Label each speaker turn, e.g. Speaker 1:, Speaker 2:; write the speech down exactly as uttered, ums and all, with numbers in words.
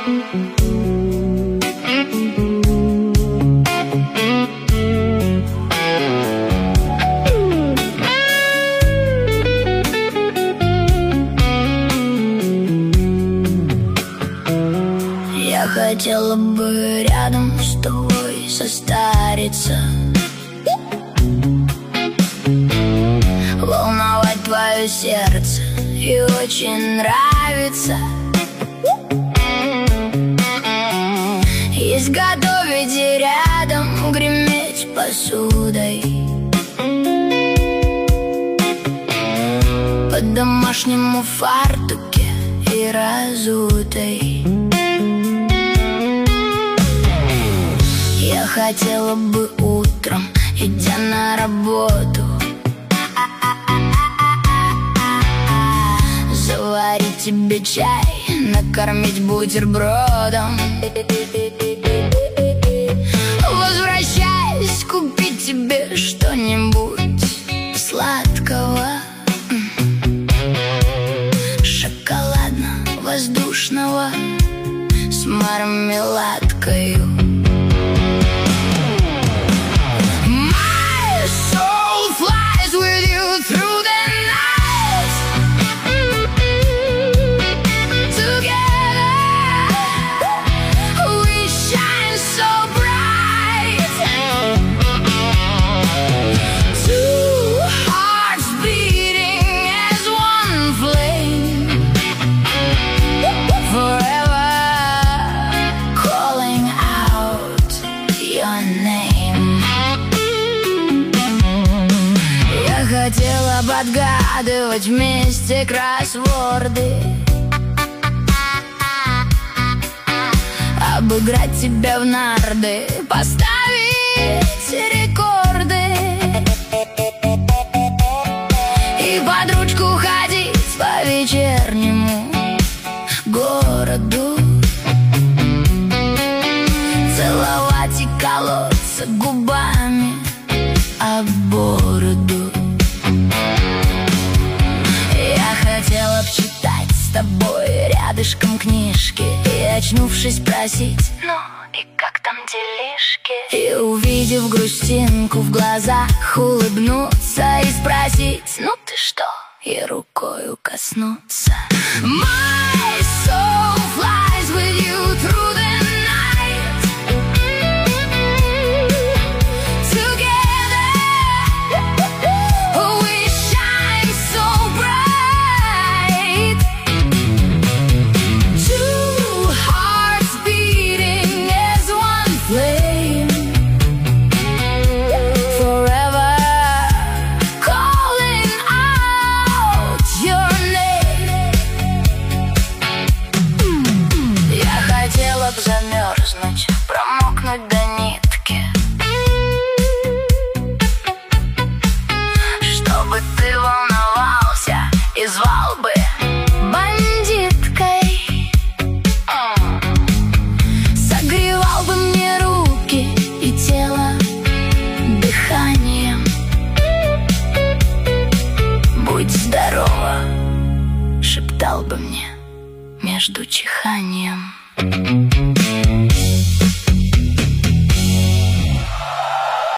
Speaker 1: Я хотела бы рядом с тобой состариться, волновать твое сердце и очень нравится изготовить и рядом греметь посудой по-домашнему фартуке и разутой. Я хотела бы утром, идя на работу, заварить тебе чай, накормить бутербродом, возвращаясь, купить тебе что-нибудь сладкого, шоколадно-воздушного с мармеладкою. Хотела подгадывать вместе кроссворды, обыграть тебя в нарды, поставить рекорды и под ручку ходить по вечернему городу, целовать и колоться губами об бороду. Хотела б читать с тобой рядышком книжки и, очнувшись, просить: ну и как там делишки? И, увидев грустинку в глазах, улыбнуться и спросить: ну ты что? И рукою коснуться. My soul flies with you through the night. Together we shine so bright. Two hearts beating as one flame. Forever calling out your name. Я хотела б замерзнуть, промокнуть до нитки, чтобы ты волновался и звал бы бандиткой. Согревал бы мне руки и тело дыханием. Будь здорова, шептал бы мне между чиханием.